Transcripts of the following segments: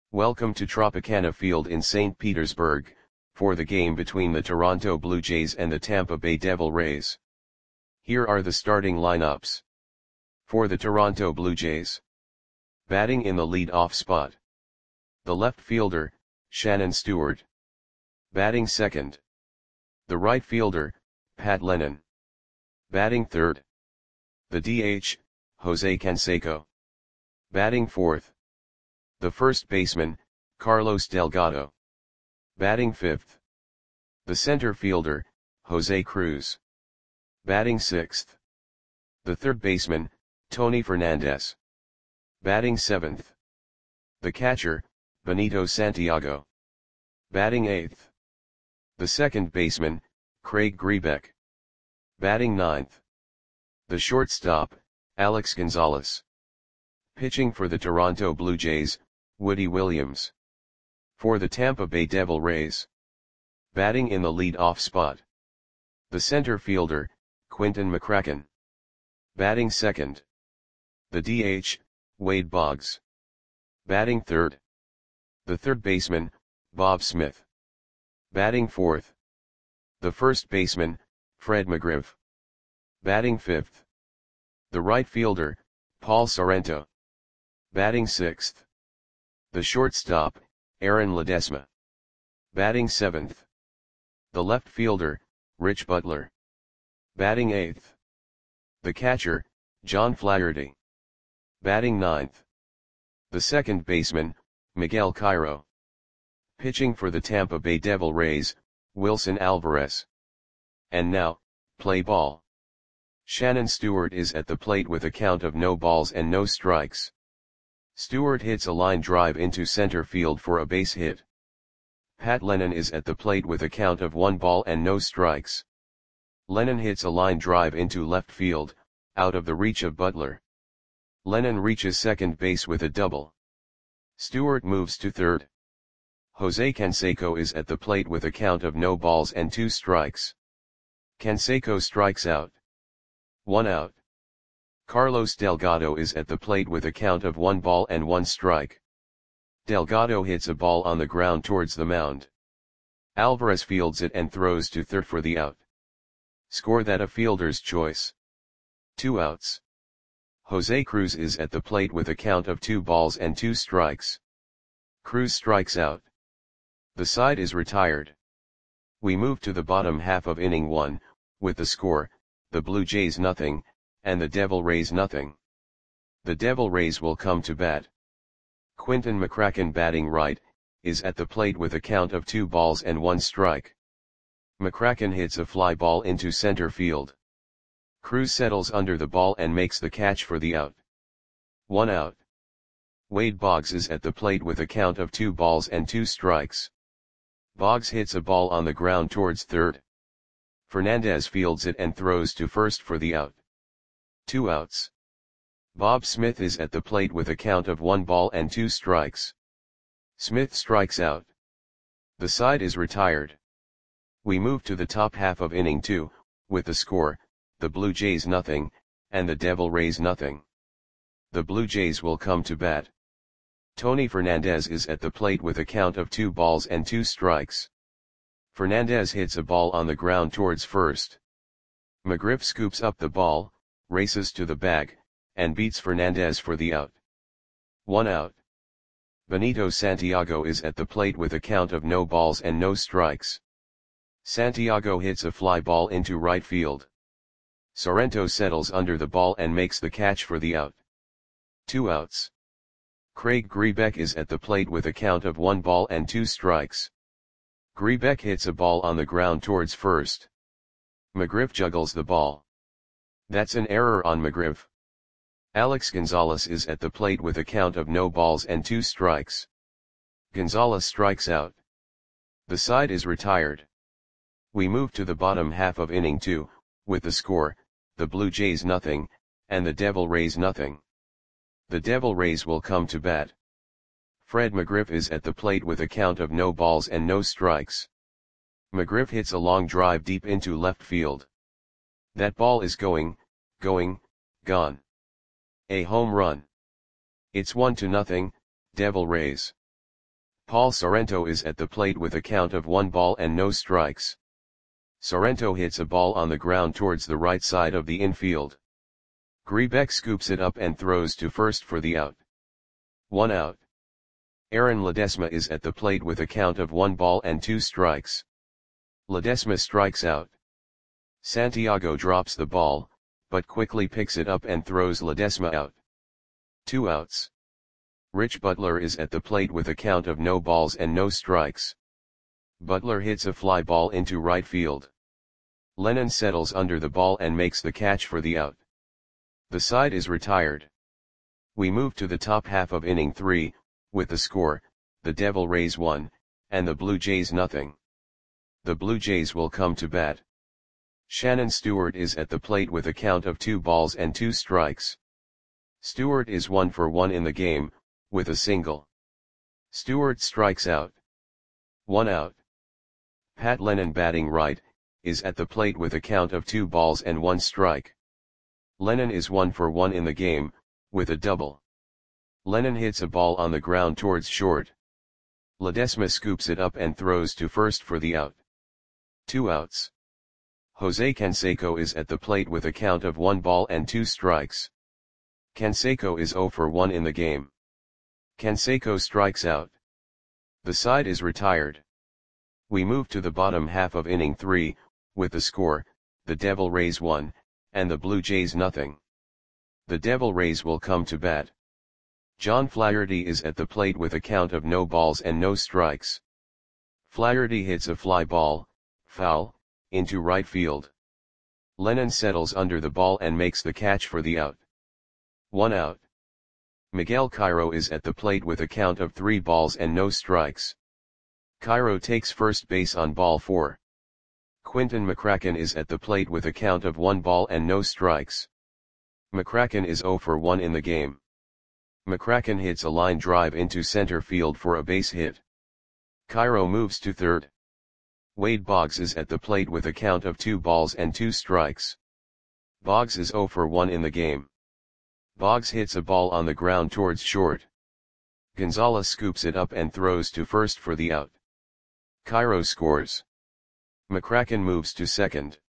Welcome to Tropicana Field in St. Petersburg, for the game between the Toronto Blue Jays and the Tampa Bay Devil Rays. Here are the starting lineups. For the Toronto Blue Jays. Batting in the lead-off spot. The left fielder, Shannon Stewart. Batting second. The right fielder, Pat Lennon. Batting third. The DH, Jose Canseco. Batting fourth. The first baseman, Carlos Delgado. Batting fifth. The center fielder, Jose Cruz. Batting sixth. The third baseman, Tony Fernandez. Batting seventh. The catcher, Benito Santiago. Batting eighth. The second baseman, Craig Grebeck. Batting ninth. The shortstop, Alex Gonzalez. Pitching for the Toronto Blue Jays, Woody Williams. For the Tampa Bay Devil Rays. Batting in the lead-off spot. The center fielder, Quinton McCracken. Batting second. The DH, Wade Boggs. Batting third. The third baseman, Bob Smith. Batting fourth. The first baseman, Fred McGriff. Batting fifth. The right fielder, Paul Sorrento. Batting sixth. The shortstop, Aaron Ledesma. Batting seventh. The left fielder, Rich Butler. Batting eighth. The catcher, John Flaherty. Batting ninth. The second baseman, Miguel Cairo. Pitching for the Tampa Bay Devil Rays, Wilson Alvarez. And now, play ball. Shannon Stewart is at the plate with a count of no balls and no strikes. Stewart hits a line drive into center field for a base hit. Pat Lennon is at the plate with a count of 1 ball and no strikes. Lennon hits a line drive into left field, out of the reach of Butler. Lennon reaches second base with a double. Stewart moves to third. Jose Canseco is at the plate with a count of no balls and 2 strikes. Canseco strikes out. 1 out. Carlos Delgado is at the plate with a count of 1 ball and 1 strike. Delgado hits a ball on the ground towards the mound. Alvarez fields it and throws to third for the out. Score that a fielder's choice. 2 outs. Jose Cruz is at the plate with a count of 2 balls and 2 strikes. Cruz strikes out. The side is retired. We move to the bottom half of inning 1, with the score, the Blue Jays nothing, and the Devil Rays nothing. The Devil Rays will come to bat. Quinton McCracken, batting right, is at the plate with a count of 2 balls and 1 strike. McCracken hits a fly ball into center field. Cruz settles under the ball and makes the catch for the out. 1 out. Wade Boggs is at the plate with a count of 2 balls and 2 strikes. Boggs hits a ball on the ground towards third. Fernandez fields it and throws to first for the out. 2 outs. Bob Smith is at the plate with a count of 1 ball and 2 strikes. Smith strikes out. The side is retired. We move to the top half of inning 2, with the score, the Blue Jays nothing, and the Devil Rays nothing. The Blue Jays will come to bat. Tony Fernandez is at the plate with a count of 2 balls and 2 strikes. Fernandez hits a ball on the ground towards first. McGriff scoops up the ball, races to the bag, and beats Fernandez for the out. 1 out. Benito Santiago is at the plate with a count of no balls and no strikes. Santiago hits a fly ball into right field. Sorrento settles under the ball and makes the catch for the out. 2 outs. Craig Grebeck is at the plate with a count of 1 ball and 2 strikes. Grebeck hits a ball on the ground towards first. McGriff juggles the ball. That's an error on McGriff. Alex Gonzalez is at the plate with a count of no balls and 2 strikes. Gonzalez strikes out. The side is retired. We move to the bottom half of inning 2, with the score, the Blue Jays nothing, and the Devil Rays nothing. The Devil Rays will come to bat. Fred McGriff is at the plate with a count of no balls and no strikes. McGriff hits a long drive deep into left field. That ball is gone. A home run. It's 1-0, Devil Rays. Paul Sorrento is at the plate with a count of 1 ball and no strikes. Sorrento hits a ball on the ground towards the right side of the infield. Grebeck scoops it up and throws to first for the out. 1 out. Aaron Ledesma is at the plate with a count of 1 ball and 2 strikes. Ledesma strikes out. Santiago drops the ball, but quickly picks it up and throws Ledesma out. 2 outs. Rich Butler is at the plate with a count of no balls and no strikes. Butler hits a fly ball into right field. Lennon settles under the ball and makes the catch for the out. The side is retired. We move to the top half of inning 3, with the score, the Devil Rays 1, and the Blue Jays nothing. The Blue Jays will come to bat. Shannon Stewart is at the plate with a count of 2 balls and 2 strikes. Stewart is 1 for 1 in the game, with a single. Stewart strikes out. 1 out. Pat Lennon, batting right, is at the plate with a count of 2 balls and 1 strike. Lennon is 1 for 1 in the game, with a double. Lennon hits a ball on the ground towards short. Ledesma scoops it up and throws to first for the out. 2 outs. Jose Canseco is at the plate with a count of 1 ball and 2 strikes. Canseco is 0 for 1 in the game. Canseco strikes out. The side is retired. We move to the bottom half of inning 3, with the score, the Devil Rays 1, and the Blue Jays nothing. The Devil Rays will come to bat. John Flaherty is at the plate with a count of no balls and no strikes. Flaherty hits a fly ball, foul, into right field. Lennon settles under the ball and makes the catch for the out. 1 out. Miguel Cairo is at the plate with a count of 3 balls and no strikes. Cairo takes first base on ball 4. Quinton McCracken is at the plate with a count of 1 ball and no strikes. McCracken is 0 for 1 in the game. McCracken hits a line drive into center field for a base hit. Cairo moves to third. Wade Boggs is at the plate with a count of 2 balls and 2 strikes. Boggs is 0 for 1 in the game. Boggs hits a ball on the ground towards short. Gonzalez scoops it up and throws to first for the out. Cairo scores. McCracken moves to second.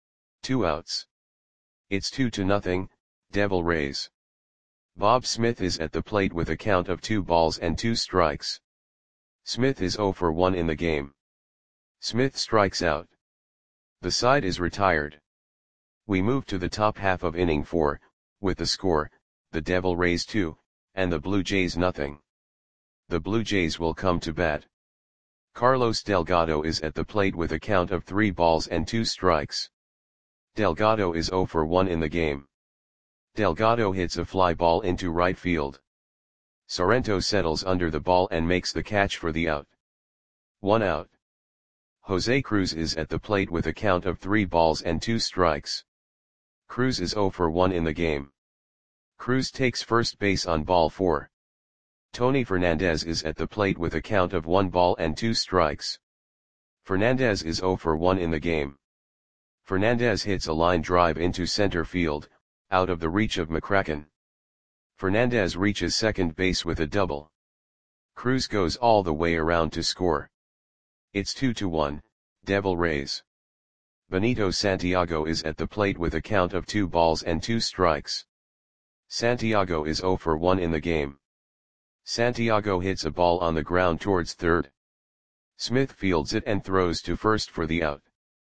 2 outs. It's 2-0, Devil Rays. Bob Smith is at the plate with a count of 2 balls and 2 strikes. Smith is 0 for 1 in the game. Smith strikes out. The side is retired. We move to the top half of inning 4, with the score, the Devil Rays 2, and the Blue Jays nothing. The Blue Jays will come to bat. Carlos Delgado is at the plate with a count of 3 balls and 2 strikes. Delgado is 0 for 1 in the game. Delgado hits a fly ball into right field. Sorrento settles under the ball and makes the catch for the out. 1 out. Jose Cruz is at the plate with a count of 3 balls and 2 strikes. Cruz is 0 for 1 in the game. Cruz takes first base on ball 4. Tony Fernandez is at the plate with a count of 1 ball and 2 strikes. Fernandez is 0 for 1 in the game. Fernandez hits a line drive into center field, out of the reach of McCracken. Fernandez reaches second base with a double. Cruz goes all the way around to score. It's 2-1, Devil Rays. Benito Santiago is at the plate with a count of 2 balls and 2 strikes. Santiago is 0 for 1 in the game. Santiago hits a ball on the ground towards third. Smith fields it and throws to first for the out.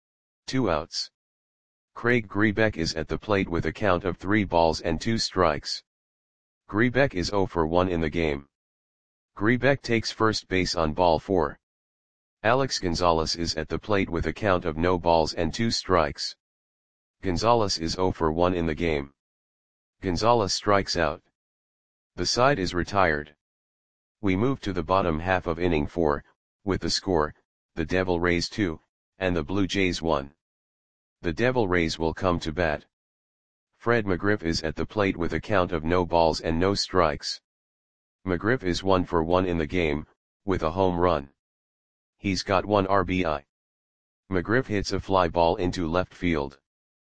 2 outs. Craig Grebeck is at the plate with a count of 3 balls and 2 strikes. Grebeck is 0 for 1 in the game. Grebeck takes first base on ball 4. Alex Gonzalez is at the plate with a count of no balls and 2 strikes. Gonzalez is 0 for 1 in the game. Gonzalez strikes out. The side is retired. We move to the bottom half of inning 4, with the score, the Devil Rays 2, and the Blue Jays 1. The Devil Rays will come to bat. Fred McGriff is at the plate with a count of no balls and no strikes. McGriff is 1 for 1 in the game, with a home run. He's got 1 RBI. McGriff hits a fly ball into left field.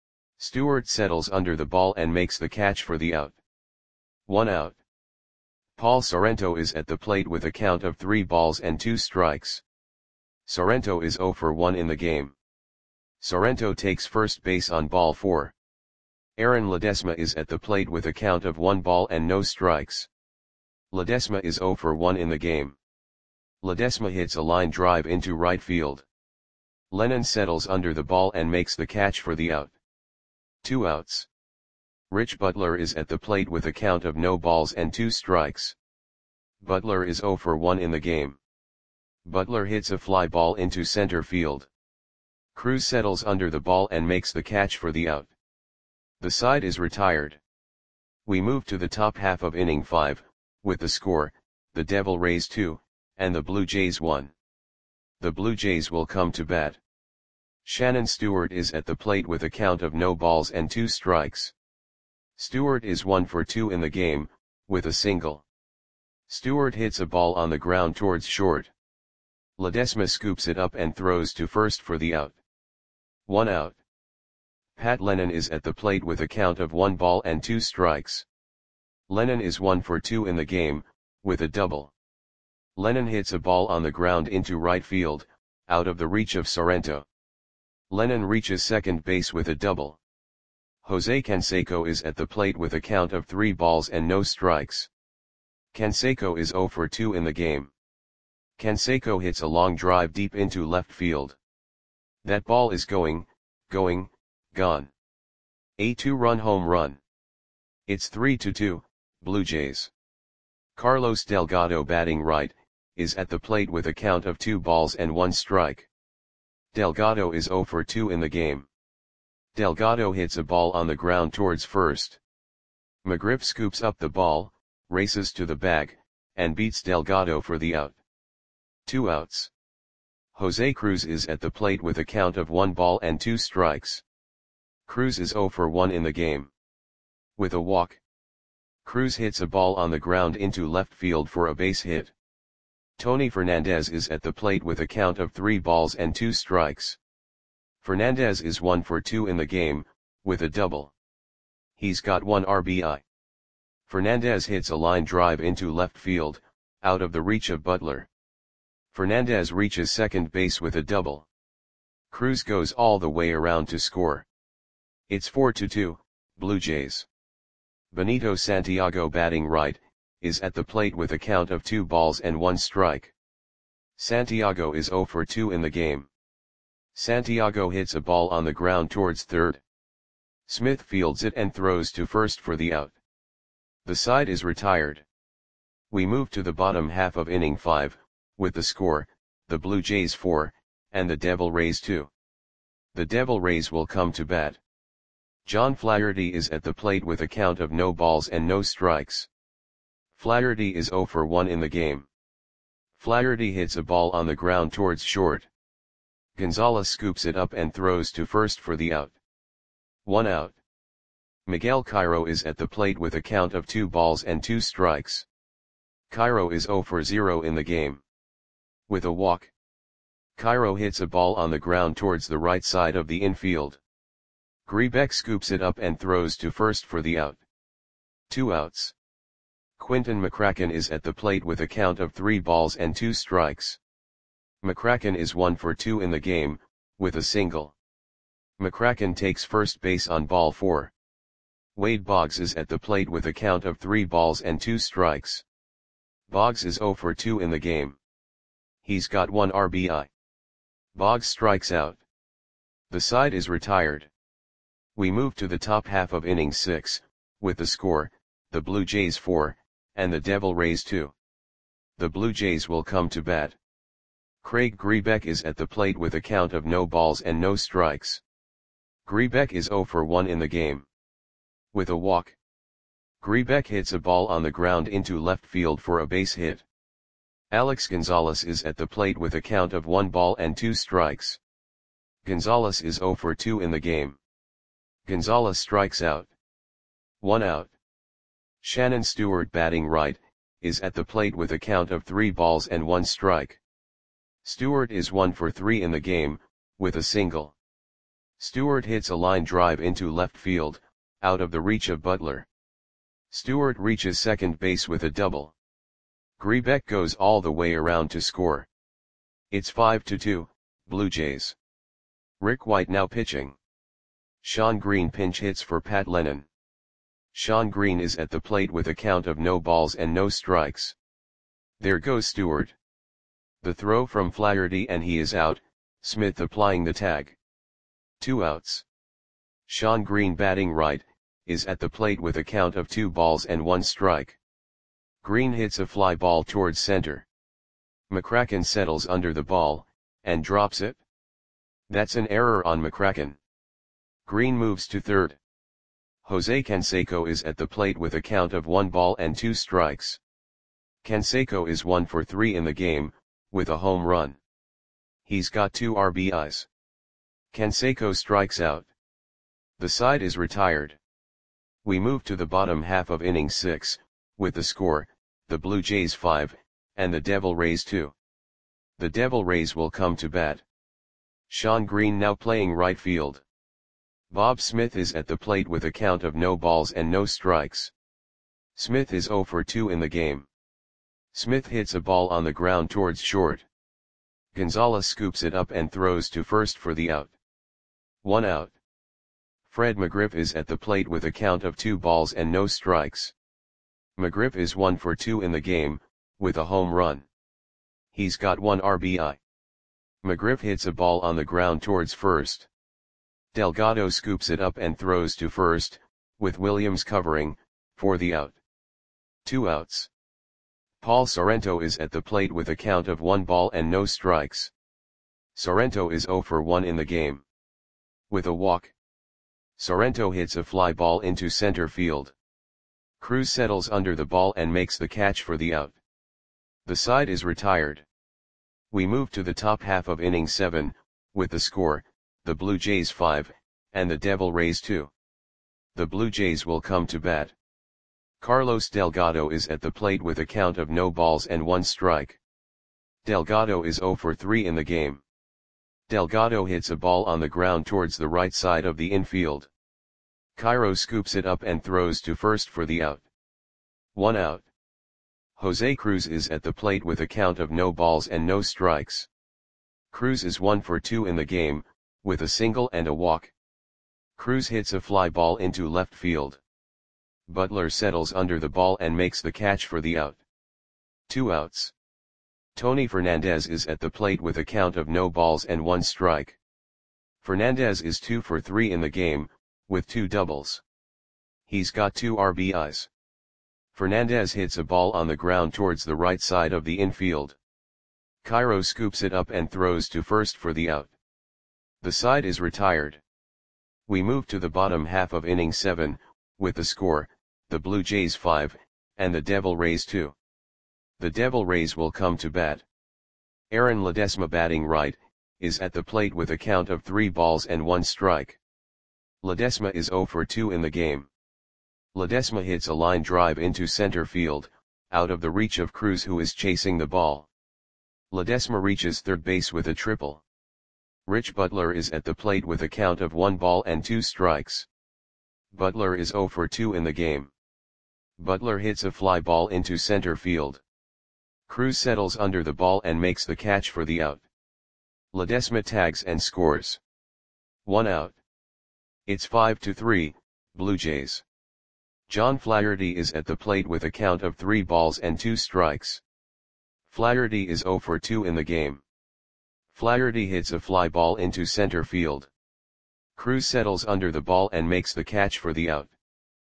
Stewart settles under the ball and makes the catch for the out. 1 out. Paul Sorrento is at the plate with a count of 3 balls and 2 strikes. Sorrento is 0 for 1 in the game. Sorrento takes first base on ball 4. Aaron Ledesma is at the plate with a count of 1 ball and no strikes. Ledesma is 0 for 1 in the game. Ledesma hits a line drive into right field. Lennon settles under the ball and makes the catch for the out. 2 outs. Rich Butler is at the plate with a count of no balls and 2 strikes. Butler is 0 for 1 in the game. Butler hits a fly ball into center field. Cruz settles under the ball and makes the catch for the out. The side is retired. We move to the top half of inning 5, with the score, the Devil Rays 2, and the Blue Jays 1. The Blue Jays will come to bat. Shannon Stewart is at the plate with a count of no balls and 2 strikes. Stewart is 1 for 2 in the game, with a single. Stewart hits a ball on the ground towards short. Ledesma scoops it up and throws to first for the out. 1 out. Pat Lennon is at the plate with a count of 1 ball and 2 strikes. Lennon is 1 for 2 in the game, with a double. Lennon hits a ball on the ground into right field, out of the reach of Sorrento. Lennon reaches second base with a double. Jose Canseco is at the plate with a count of 3 balls and no strikes. Canseco is 0 for 2 in the game. Canseco hits a long drive deep into left field. That ball is gone. A 2-run home run. It's 3-2, Blue Jays. Carlos Delgado, batting right, is at the plate with a count of 2 balls and 1 strike. Delgado is 0 for 2 in the game. Delgado hits a ball on the ground towards first. McGriff scoops up the ball, races to the bag, and beats Delgado for the out. 2 outs. Jose Cruz is at the plate with a count of 1 ball and 2 strikes. Cruz is 0 for 1 in the game. With a walk. Cruz hits a ball on the ground into left field for a base hit. Tony Fernandez is at the plate with a count of 3 balls and 2 strikes. Fernandez is 1 for 2 in the game, with a double. He's got 1 RBI. Fernandez hits a line drive into left field, out of the reach of Butler. Fernandez reaches second base with a double. Cruz goes all the way around to score. It's 4-2, Blue Jays. Benito Santiago, batting right, is at the plate with a count of 2 balls and 1 strike. Santiago is 0 for 2 in the game. Santiago hits a ball on the ground towards third. Smith fields it and throws to first for the out. The side is retired. We move to the bottom half of inning 5, with the score, the Blue Jays 4, and the Devil Rays 2. The Devil Rays will come to bat. John Flaherty is at the plate with a count of no balls and no strikes. Flaherty is 0 for 1 in the game. Flaherty hits a ball on the ground towards short. Gonzalez scoops it up and throws to first for the out. 1 out. Miguel Cairo is at the plate with a count of 2 balls and 2 strikes. Cairo is 0 for 0 in the game. With a walk. Cairo hits a ball on the ground towards the right side of the infield. Grebeck scoops it up and throws to first for the out. 2 outs. Quinton McCracken is at the plate with a count of 3 balls and 2 strikes. McCracken is 1 for 2 in the game, with a single. McCracken takes first base on ball 4. Wade Boggs is at the plate with a count of 3 balls and 2 strikes. Boggs is 0 for 2 in the game. He's got 1 RBI. Boggs strikes out. The side is retired. We move to the top half of inning 6, with the score, the Blue Jays 4, and the Devil Rays 2. The Blue Jays will come to bat. Craig Grebeck is at the plate with a count of no balls and no strikes. Grebeck is 0 for 1 in the game. With a walk. Grebeck hits a ball on the ground into left field for a base hit. Alex Gonzalez is at the plate with a count of 1 ball and 2 strikes. Gonzalez is 0 for 2 in the game. Gonzalez strikes out. 1 out. Shannon Stewart, batting right, is at the plate with a count of 3 balls and 1 strike. Stewart is 1 for 3 in the game, with a single. Stewart hits a line drive into left field, out of the reach of Butler. Stewart reaches second base with a double. Grebeck goes all the way around to score. It's 5-2, Blue Jays. Rick White now pitching. Shawn Green pinch hits for Pat Lennon. Shawn Green is at the plate with a count of no balls and no strikes. There goes Stewart. The throw from Flaherty and he is out, Smith applying the tag. 2 outs. Shawn Green batting right, is at the plate with a count of 2 balls and 1 strike. Green hits a fly ball towards center. McCracken settles under the ball, and drops it. That's an error on McCracken. Green moves to third. Jose Canseco is at the plate with a count of 1 ball and 2 strikes. Canseco is 1 for 3 in the game, with a home run. He's got 2 RBIs. Canseco strikes out. The side is retired. We move to the bottom half of inning 6, with the score, the Blue Jays 5, and the Devil Rays 2. The Devil Rays will come to bat. Shawn Green now playing right field. Bob Smith is at the plate with a count of no balls and no strikes. Smith is 0 for 2 in the game. Smith hits a ball on the ground towards short. Gonzalez scoops it up and throws to first for the out. 1 out. Fred McGriff is at the plate with a count of 2 balls and no strikes. McGriff is 1 for 2 in the game, with a home run. He's got 1 RBI. McGriff hits a ball on the ground towards first. Delgado scoops it up and throws to first, with Williams covering, for the out. 2 outs. Paul Sorrento is at the plate with a count of 1 ball and no strikes. Sorrento is 0 for 1 in the game. With a walk. Sorrento hits a fly ball into center field. Cruz settles under the ball and makes the catch for the out. The side is retired. We move to the top half of inning 7, with the score, the Blue Jays 5, and the Devil Rays 2. The Blue Jays will come to bat. Carlos Delgado is at the plate with a count of no balls and 1 strike. Delgado is 0 for 3 in the game. Delgado hits a ball on the ground towards the right side of the infield. Cairo scoops it up and throws to first for the out. 1 out. Jose Cruz is at the plate with a count of no balls and no strikes. Cruz is 1 for 2 in the game, with a single and a walk. Cruz hits a fly ball into left field. Butler settles under the ball and makes the catch for the out. 2 outs. Tony Fernandez is at the plate with a count of no balls and 1 strike. Fernandez is 2 for 3 in the game, with 2 doubles. He's got 2 RBIs. Fernandez hits a ball on the ground towards the right side of the infield. Cairo scoops it up and throws to first for the out. The side is retired. We move to the bottom half of inning 7, with the score, the Blue Jays 5, and the Devil Rays 2. The Devil Rays will come to bat. Aaron Ledesma batting right, is at the plate with a count of 3 balls and 1 strike. Ledesma is 0 for 2 in the game. Ledesma hits a line drive into center field, out of the reach of Cruz who is chasing the ball. Ledesma reaches third base with a triple. Rich Butler is at the plate with a count of 1 ball and 2 strikes. Butler is 0 for 2 in the game. Butler hits a fly ball into center field. Cruz settles under the ball and makes the catch for the out. Ledesma tags and scores. 1 out. It's 5-3, Blue Jays. John Flaherty is at the plate with a count of 3 balls and 2 strikes. Flaherty is 0 for 2 in the game. Flaherty hits a fly ball into center field. Cruz settles under the ball and makes the catch for the out.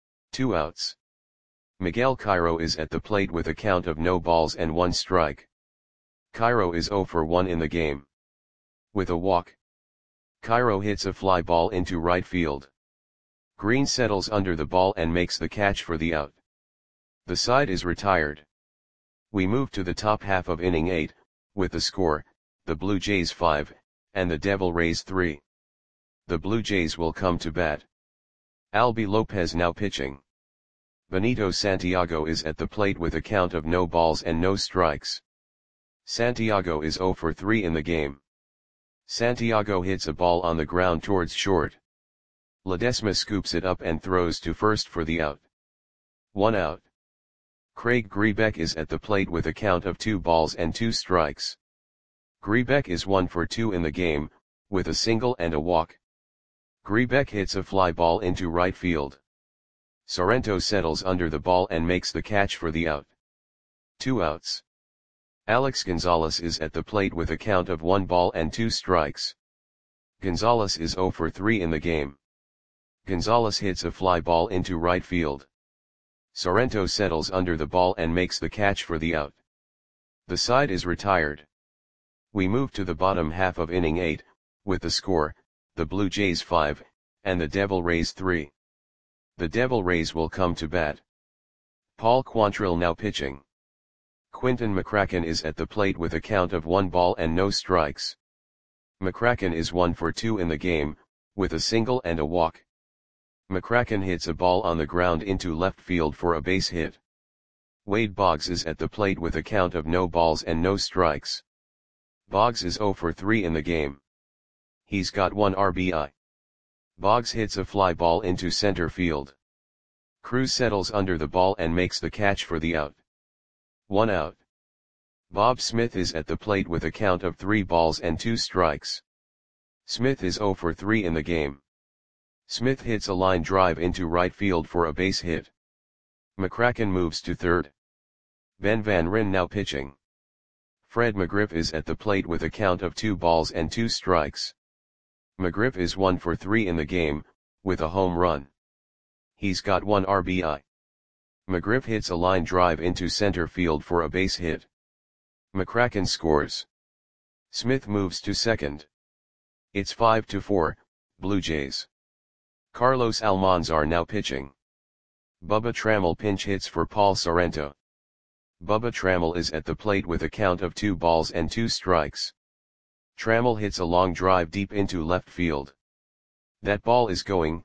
2 outs. Miguel Cairo is at the plate with a count of no balls and 1 strike. Cairo is 0 for 1 in the game. With a walk. Cairo hits a fly ball into right field. Green settles under the ball and makes the catch for the out. The side is retired. We move to the top half of inning 8, with the score, the Blue Jays 5, and the Devil Rays 3. The Blue Jays will come to bat. Albie Lopez now pitching. Benito Santiago is at the plate with a count of no balls and no strikes. Santiago is 0 for 3 in the game. Santiago hits a ball on the ground towards short. Ledesma scoops it up and throws to first for the out. 1 out. Craig Grebeck is at the plate with a count of 2 balls and 2 strikes. Grebeck is 1 for 2 in the game, with a single and a walk. Grebeck hits a fly ball into right field. Sorrento settles under the ball and makes the catch for the out. 2 outs. Alex Gonzalez is at the plate with a count of 1 ball and 2 strikes. Gonzalez is 0 for 3 in the game. Gonzalez hits a fly ball into right field. Sorrento settles under the ball and makes the catch for the out. The side is retired. We move to the bottom half of inning 8, with the score, the Blue Jays 5, and the Devil Rays 3. The Devil Rays will come to bat. Paul Quantrill now pitching. Quinton McCracken is at the plate with a count of 1 ball and no strikes. McCracken is 1 for 2 in the game, with a single and a walk. McCracken hits a ball on the ground into left field for a base hit. Wade Boggs is at the plate with a count of no balls and no strikes. Boggs is 0 for 3 in the game. He's got 1 RBI. Boggs hits a fly ball into center field. Cruz settles under the ball and makes the catch for the out. 1 out. Bob Smith is at the plate with a count of 3 balls and 2 strikes. Smith is 0 for 3 in the game. Smith hits a line drive into right field for a base hit. McCracken moves to third. Ben Van Ryn now pitching. Fred McGriff is at the plate with a count of 2 balls and 2 strikes. McGriff is 1 for 3 in the game, with a home run. He's got 1 RBI. McGriff hits a line drive into center field for a base hit. McCracken scores. Smith moves to second. It's 5-4, Blue Jays. Carlos Almanzar now pitching. Bubba Trammell pinch hits for Paul Sorrento. Bubba Trammell is at the plate with a count of 2 balls and 2 strikes. Trammell hits a long drive deep into left field. That ball is gone.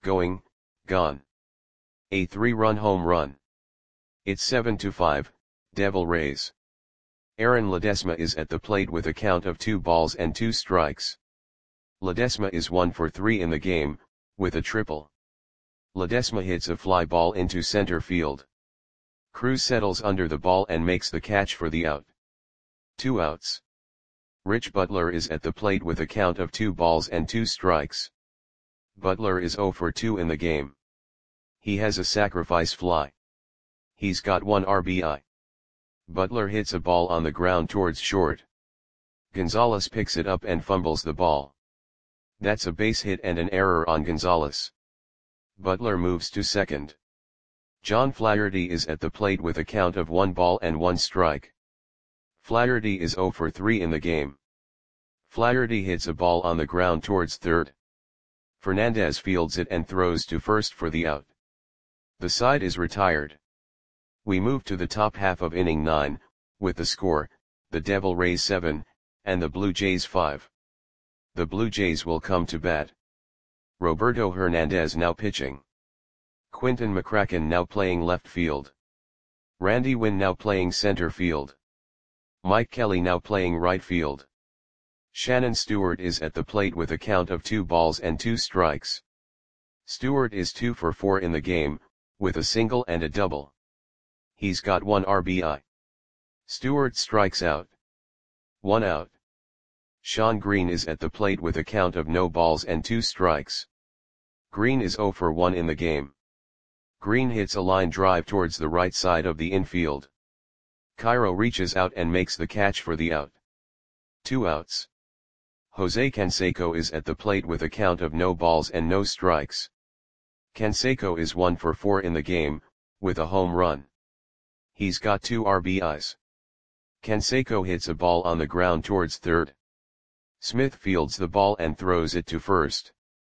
A 3-run home run. It's 7-5, Devil Rays. Aaron Ledesma is at the plate with a count of 2 balls and 2 strikes. Ledesma is 1 for 3 in the game, with a triple. Ledesma hits a fly ball into center field. Cruz settles under the ball and makes the catch for the out. 2 outs. Rich Butler is at the plate with a count of 2 balls and 2 strikes. Butler is 0 for 2 in the game. He has a sacrifice fly. He's got 1 RBI. Butler hits a ball on the ground towards short. Gonzalez picks it up and fumbles the ball. That's a base hit and an error on Gonzalez. Butler moves to second. John Flaherty is at the plate with a count of 1 ball and 1 strike. Flaherty is 0 for 3 in the game. Flaherty hits a ball on the ground towards third. Fernandez fields it and throws to first for the out. The side is retired. We move to the top half of inning 9, with the score, the Devil Rays 7, and the Blue Jays 5. The Blue Jays will come to bat. Roberto Hernandez now pitching. Quinton McCracken now playing left field. Randy Winn now playing center field. Mike Kelly now playing right field. Shannon Stewart is at the plate with a count of 2 balls and 2 strikes. Stewart is 2 for 4 in the game, with a single and a double. He's got 1 RBI. Stewart strikes out. 1 out. Sean Green is at the plate with a count of no balls and 2 strikes. Green is 0 for 1 in the game. Green hits a line drive towards the right side of the infield. Cairo reaches out and makes the catch for the out. 2 outs. Jose Canseco is at the plate with a count of no balls and no strikes. Canseco is 1 for 4 in the game, with a home run. He's got 2 RBIs. Canseco hits a ball on the ground towards third. Smith fields the ball and throws it to first.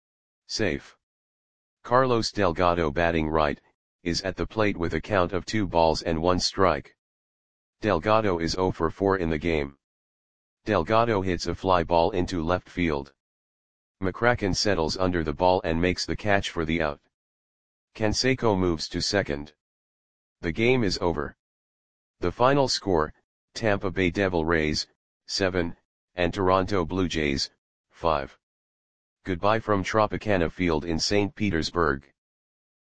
Safe. Carlos Delgado batting right, is at the plate with a count of 2 balls and 1 strike. Delgado is 0 for 4 in the game. Delgado hits a fly ball into left field. McCracken settles under the ball and makes the catch for the out. Canseco moves to second. The game is over. The final score, Tampa Bay Devil Rays, 7, and Toronto Blue Jays, 5. Goodbye from Tropicana Field in St. Petersburg.